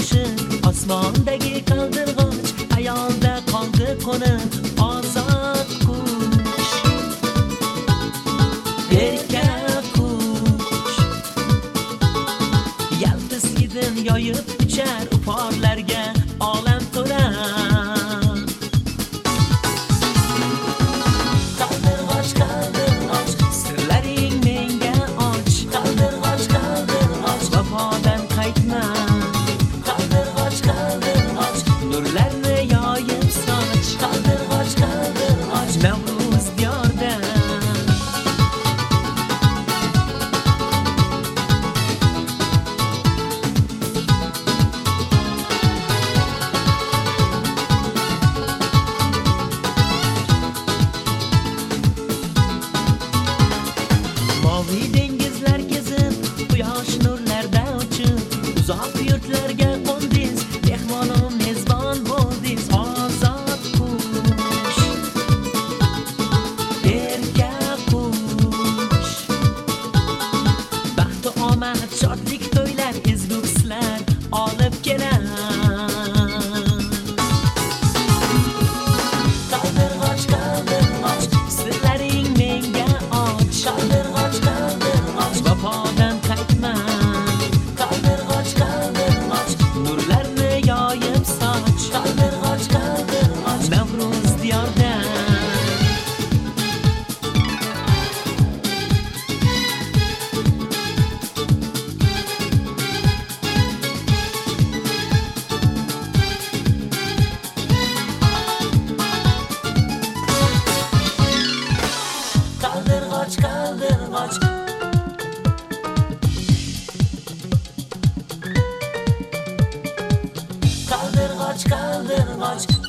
oshiq, osmondagi qaldirg'och, ayolda qoldi qo'nib, ozod qush. Erkak qush, yaltiz hidin yoyib uchar, uporlarga olam to'la. Qaldirg'och, qaldirg'och, sirlaring menga och. Qaldirg'och, qaldirg'och, vafodan qaytma. Qaldirg'och, qaldirg'och, nurlarni yoyib soch. Qaldirg'och, qaldirg'och, Navruz diyorda. Moviy dengizlar kezib, quyosh nurlarda uchib, uzoq yurtlarga qo'ndingiz, mehmonim mezbon bo'ldingiz. Ozod qush, erkak qush, baxt va omad, shodlik, to'ylar, ezgu hislar olib kelar. Qaldirg'och, qaldirg'och, sirlaring menga och. Qaldirg'och, qaldirg'och, vafodan qaytma. Qaldirg'och, qaldirg'och, nurlarni yoyib soch. Qaldirg'och, qaldirg'och, Navruz diyorda. Qaldirg'och, qaldirg'och, qaldirg'och, qaldirg'och,